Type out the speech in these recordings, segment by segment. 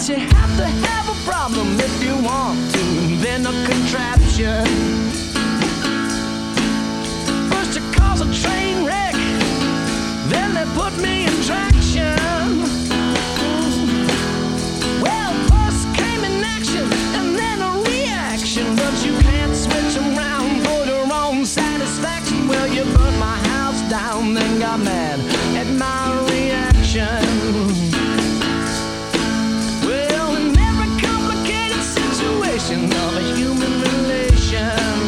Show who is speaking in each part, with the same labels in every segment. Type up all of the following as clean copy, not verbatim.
Speaker 1: Cause you have to have a problem if you want to invent a contraption. First you cause a train wreck, then they put me in traction. Well, first came an action and then a reaction, but you can't switch them round for your own satisfaction. Well, you burnt my house down, then got mad at my reaction. Well, in every complicated situation of a human relation,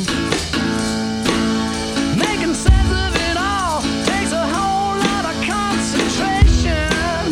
Speaker 1: making sense of it all takes a whole lot of concentration.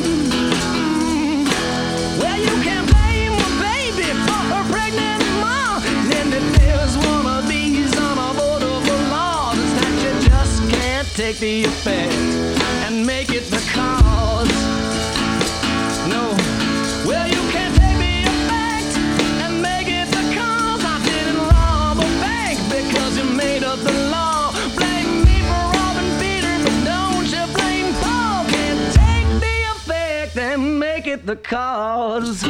Speaker 1: Well, you can't blame a baby for her pregnant mom. Then there's one of these unavoidable laws, is that you just can't take the effect and make it the cause. No. Well, you can't take the effect and make it the cause. I didn't rob a bank because you made up the law. Blame me for robbing Peter, but don't you blame Paul. Can't take the effect and make it the cause.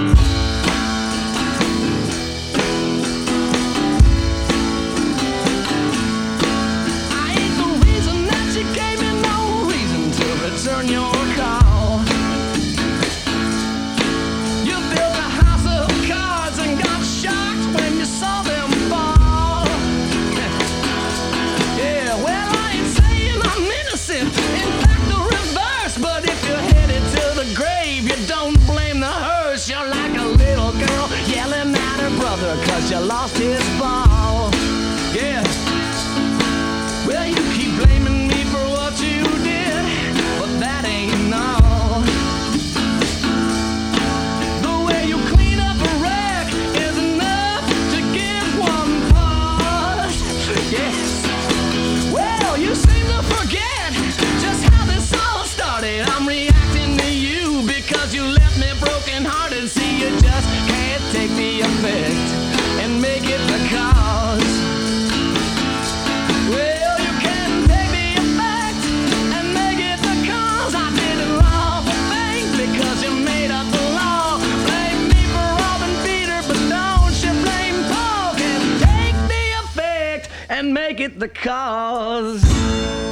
Speaker 1: I ain't the reason that you gave me no reason to return your call. You built a house of cards and got shocked when you saw them fall. Yeah, well, I ain't saying I'm innocent, in fact the reverse. But if you're headed to the grave, you don't blame the hearse. You're like a little girl yelling at her brother cause you lost his ball. Yeah. Well, you keep blaming me for what you did, but that ain't all. The way you clean up a wreck is enough to give one pause. Yes. Well, you seem to forget just how this all started. I'm reacting to you because you left me broken hearted. See, you just can't take the effect and make it the cause. Well, you can't take the effect and make it the cause. I didn't rob a bank because you made up the law. Blame me for robbing Peter, but don't you blame Paul. Can't take the effect and make it the cause.